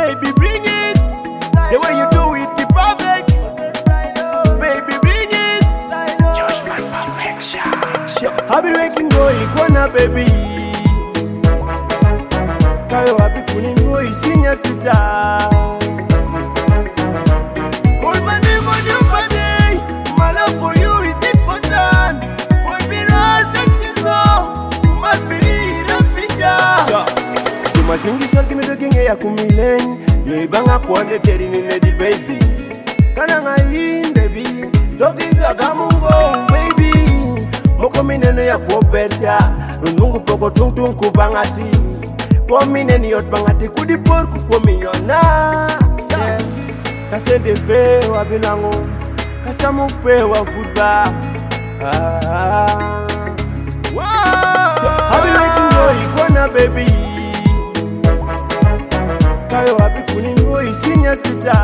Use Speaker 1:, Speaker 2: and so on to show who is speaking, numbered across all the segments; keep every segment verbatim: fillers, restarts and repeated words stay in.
Speaker 1: Baby, bring it. The way you do it, the perfect. Baby, bring it.
Speaker 2: Judgment perfection.
Speaker 1: I be making go ikona baby. Kayo happy kuningo isinya sita. Call my name on your body. My love for you is important. When we rise, that is all. You must believe in picture. You must swing this give me the king ya kumilen. You banga kwande teri ni lady baby. Kananga in baby. Dog is a gamungo baby. Moko minene ya kuobertia. Runungu poko tung tung kubangati. Kwa minene yot bangati kudi por kukomiyona. Kase de pe wa binango. Kasa mukpe wa futba. Ah. Wow. So, I be making go ikona baby. Kayo happy kuningo isinya sita.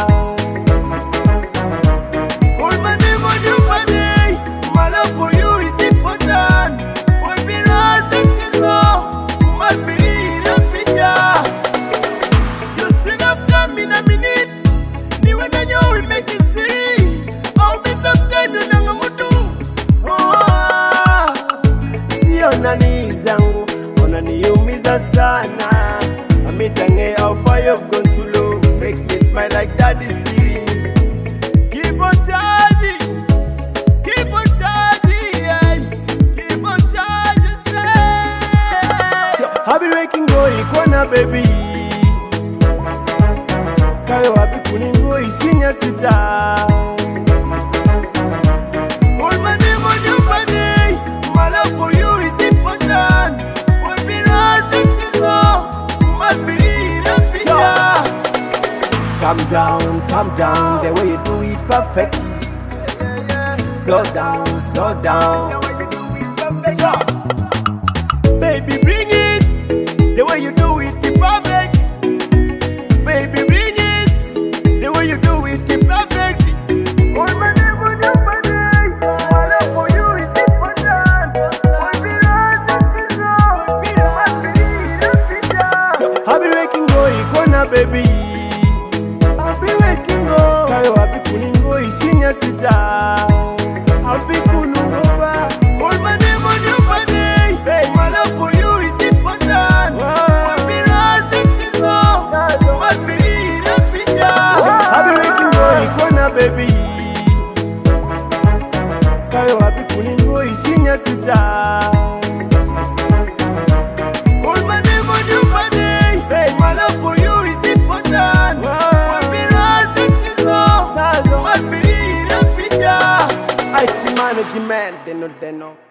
Speaker 1: Call my name on your body. My love for you is important. When we rise, that is all. You must believe in picture. You sit up time in a minute. Ni when you will make it see. I'll be sometime you nanga mutu. Oh, si onani zangu, onani umiza sana. Amitange how far you've gone too low. Make me smile like daddy Siri. Keep on charging, keep on charging, yeah. Keep on charging, say. So I be making go ikona baby. Kayo happy kuningo isinya sita. Call my name on your body. My love for you is important. When we rise, that is all. You must believe in picture. Calm down, calm down. The way you do it perfectly. Slow down, slow down. So, baby, bring it. The way you do it, the perfect. Baby, bring it. The way you do it, the perfect. All my name on your body. My love for you is important. When we rise, that is all. You must believe in picture. So, I be making go ikona baby. I be making go. Kayo happy kuningo isinya sita. Happy kunungoba. Call my name on your body. Hey, my love for you is important. When we rise, that is all. You must believe in picture. I be making go ikona baby. Kayo happy kuningo isinya sita. Call my name on your body. Hey, my love for you is important. When we rise, that is all. You must believe in picture. I management, they know, they know.